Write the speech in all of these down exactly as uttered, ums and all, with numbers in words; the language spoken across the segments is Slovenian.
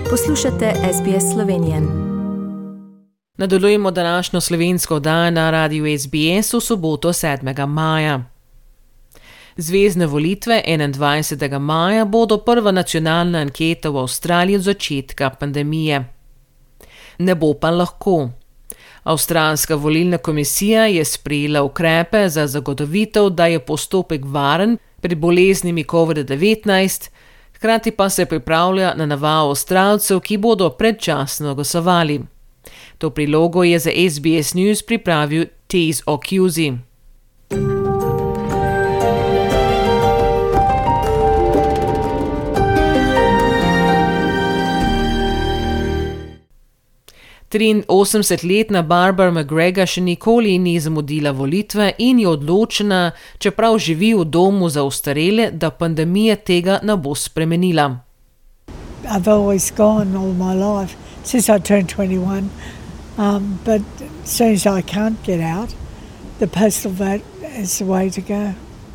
Poslušate S B S Slovenije. Nadaljujemo današnjo slovensko oddajo na Radiu S B S v soboto sedmega maja. Zvezne volitve enaindvajsetega maja bodo prva nacionalna anketa v Avstraliji od začetka pandemije. Ne bo pa lahko. Avstralska volilna komisija je sprejela ukrepe za zagotovitev, da je postopek varen pred boleznimi covid devetnajst, hkrati pa se pripravlja na navalo Avstralcev, ki bodo predčasno glasovali. To prilogo je za S B S News pripravil Tez Okuzi. triinosemdesetletna Barbara McGregor še nikoli ni zamudila volitve in je odločena, čeprav živi v domu za ostarele, da pandemija tega ne bo spremenila. I've always gone all my life since I turned twenty-one, um, but as soon as I can't get out, the postal vote is the way to go.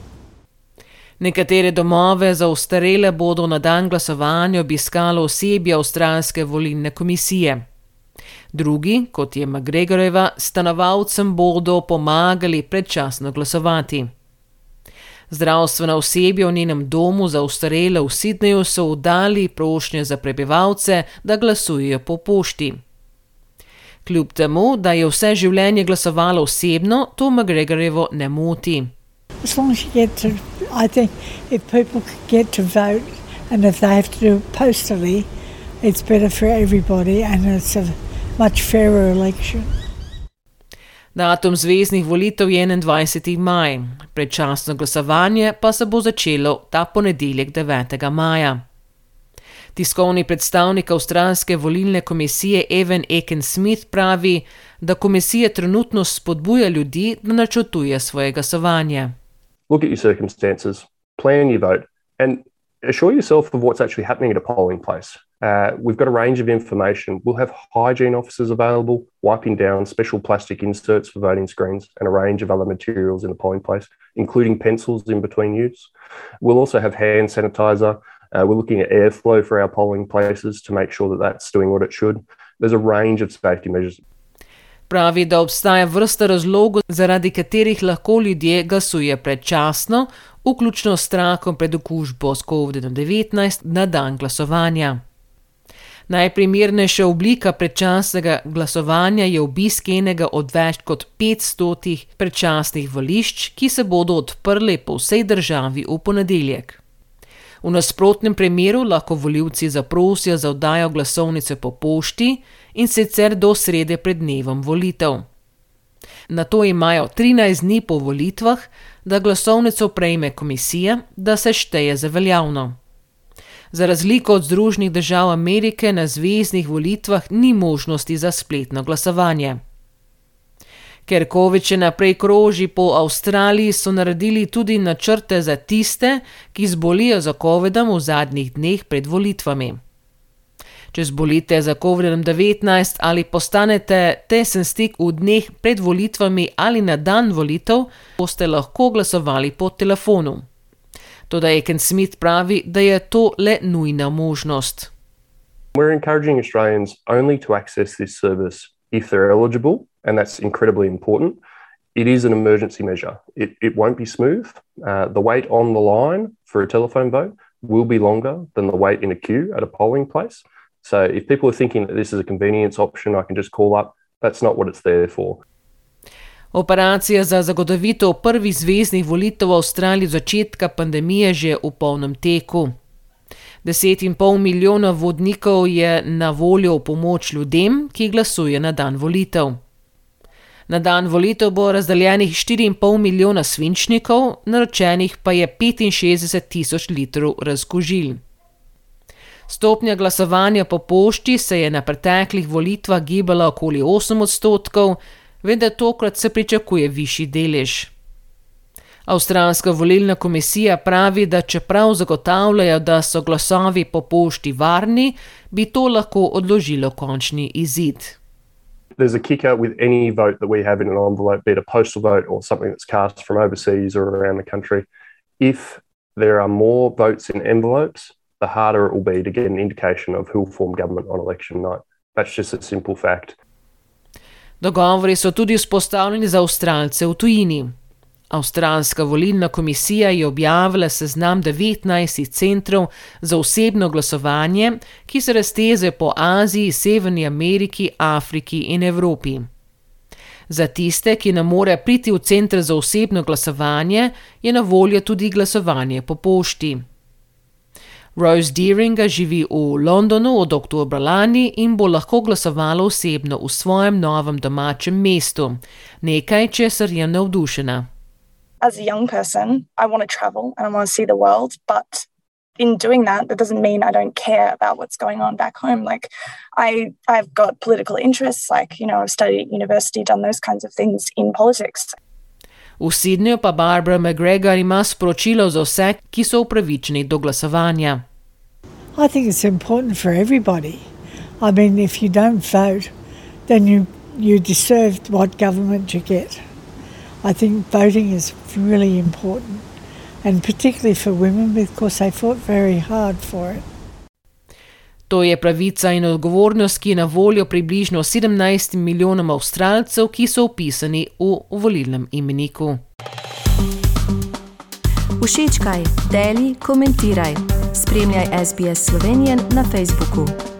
Nekatere domove za ostarele bodo na dan glasovanja obiskalo osebje Avstralske volilne komisije. Drugi, kot je McGregorjeva, stanovalcem bodo pomagali predčasno glasovati. Zdravstvena osebja v njenem domu za ostarele v Sydneyju so oddali prošnje za prebivalce, da glasujejo po pošti. Kljub temu, da je vse življenje glasovala osebno, to McGregorjevo ne moti. As long as you get to, I think if people get to vote and if they have to do it postally, it's better for everybody and it's a much fairer election. Datum zveznih volitev je enaindvajseti maj, predčasno glasovanje pa se bo začelo ta ponedeljek devetega maja. Tiskovni predstavnik Avstralske volilne komisije Evan Aiken-Smith pravi, da komisija trenutno spodbuja ljudi, da načrtuje svoje glasovanje. Look at your circumstances, plan your vote and assure yourself of what's actually happening at a polling place. Uh, we've got a range of information. We'll have hygiene officers available, wiping down special plastic inserts for voting screens and a range of other materials in the polling place, including pencils in between use. We'll also have hand sanitizer. Uh, we're looking at airflow for our polling places to make sure that that's doing what it should. There's a range of safety measures. Pravi, da obstaja vrsta razlogov, zaradi katerih lahko ljudje glasuje predčasno, vključno s strahom pred okužbo s covid devetnajst na dan glasovanja. Najprimernejša oblika predčasnega glasovanja je obisk enega od več kot petstotih predčasnih volišč, ki se bodo odprli po vsej državi v ponedeljek. V nasprotnem primeru lahko volivci zaprosijo za oddajo glasovnice po pošti in sicer do srede pred dnevom volitev. Nato imajo trinajst dni po volitvah, da glasovnico prejme komisija, da se šteje za veljavno. Za razliko od Združenih držav Amerike na zveznih volitvah ni možnosti za spletno glasovanje. Ker covid še naprej kroži po Avstraliji, so naredili tudi načrte za tiste, ki zbolijo za covidom v zadnjih dneh pred volitvami. Če zbolite za covid devetnajst ali postanete tesen stik v dneh pred volitvami ali na dan volitev, boste lahko glasovali po telefonu. Toda Aiken-Smith pravi, da je to le nujna možnost. We're encouraging Australians only to access this service if they're eligible, and that's incredibly important. It is an emergency measure. It, it won't be smooth. Uh, the wait on the line for a telephone vote will be longer than the wait in a queue at a polling place. So if people are thinking that this is a convenience option, I can just call up, that's not what it's there for. Operacija za zagotovitev prvih zveznih volitev v Avstraliji od začetka pandemije že v polnem teku. Deset in pol milijona vodnikov je na voljo v pomoč ljudem, ki glasuje na dan volitev. Na dan volitev bo razdeljenih štiri in pol milijona svinčnikov, naročenih pa je petinšestdeset tisoč litrov razkužil. Stopnja glasovanja po pošti se je na preteklih volitvah gibala okoli osem odstotkov, vendar tokrat se pričakuje višji delež. Avstralska volilna komisija pravi, da čeprav zagotavljajo, da so glasovi po pošti varni, bi to lahko odložilo končni izid. There's a kicker with any vote that we have in an envelope, be it a postal vote or something that's cast from overseas or around the country. If there are more votes in envelopes the harder it will be to get an indication of who will form government on election night. That's just a simple fact. Dogovori so tudi vzpostavljeni za Avstralce v tujini. Avstralska volilna komisija je objavila seznam devetnajstih centrov za osebno glasovanje, ki se raztezajo po Aziji, Severni Ameriki, Afriki in Evropi. Za tiste, ki ne more priti v center za osebno glasovanje, je na voljo tudi glasovanje po pošti. Rose Deeringa živi v Londonu od oktobra lani in bo lahko glasovala osebno v svojem novem domačem mestu, nekaj, česar je navdušena. As a young person, I want to travel and I want to see the world, but in doing that, that doesn't mean I don't care about what's going on back home. Like, I, I've got political interests, like, you know, I've studied at university, done those kinds of things in politics. V Sydneyju pa Barbara McGregor ima sporočilo za vse, ki so upravičeni do glasovanja. I think it's important for everybody. I mean, if you don't vote, then you, you deserve what government you get. I think voting is really important, and particularly for women because they fought very hard for it. To je pravica in odgovornost, ki je na voljo približno sedemnajstim milijonom Avstralcev, ki so vpisani v volilnem imeniku. Všečkaj, deli, komentiraj. Spremljaj S B S Slovenijo na Facebooku.